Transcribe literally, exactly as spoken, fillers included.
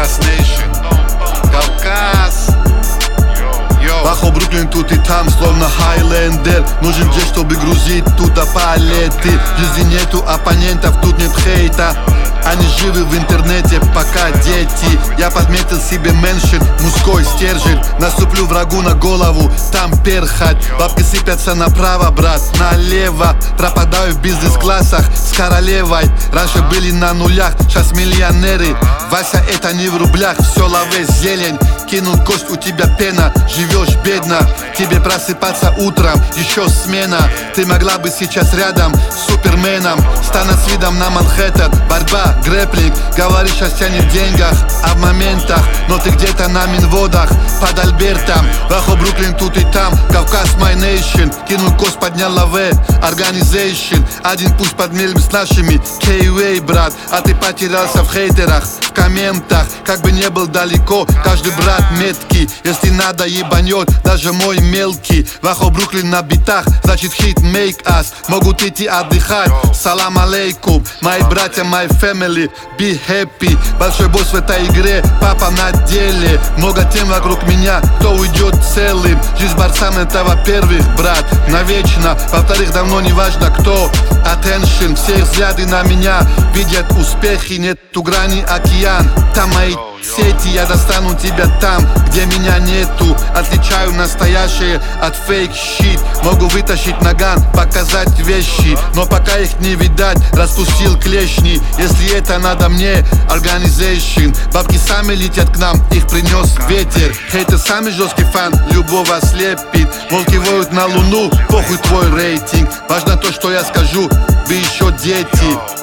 Кавказ Нейшн, Кавказ. Бахо Бруклин тут и там, словно Хайлендер. Нужен джет, чтобы грузить туда палеты. В жизни нету оппонентов, тут нет хейта. Они живы в интернете, пока дети. Я подметил себе меншин, мужской стержень. Наступлю врагу на голову, там перхать. Бабки сыпятся направо, брат, налево. Пропадаю в бизнес-классах с королевой. Раньше были на нулях, сейчас миллионеры. Вася, это не в рублях, все лаве зелень. Кинул кость, у тебя пена, живешь бедно. Тебе просыпаться утром, еще смена. Ты могла бы сейчас рядом с суперменом. Стана с видом на Манхэттен, борьба, грэплинг. Говоришь, счастье не в деньгах, а в моментах. Но ты где-то на Минводах, под Альбертом. Бахо Бруклин тут и там, Кавказ my nation. Кинул кость, поднял лаве, организейшн. Один пусть подмерим с нашими, кей-вей, брат. А ты потерялся в хейтерах, в комментах. Как бы не был далеко, каждый брат меткий. Если надо, ебанет, даже мой мелкий. Бахо Бруклин на битах, значит хит make us. Могут идти отдыхать, салам алейкум. Мои братья, my family, be happy. Большой босс в этой игре, папа на деле. Много тем вокруг меня, кто уйдет целым. Жизнь борцам это во-первых, брат, навечно. Во-вторых, давно не важно кто. Attention, все взгляды на меня видят успехи, нету грани океан. Там мои сети, я достану тебя там, где меня нету. Отличаю настоящее от фейк щит. Могу вытащить наган, показать вещи, но пока их не видать, распустил клешни. Если это надо мне, организейшн. Бабки сами летят к нам, их принес ветер. Хейтер самый жесткий фан, любого слепит. Волки воют на луну, похуй твой рейтинг. Важно то, что я скажу, вы еще дети.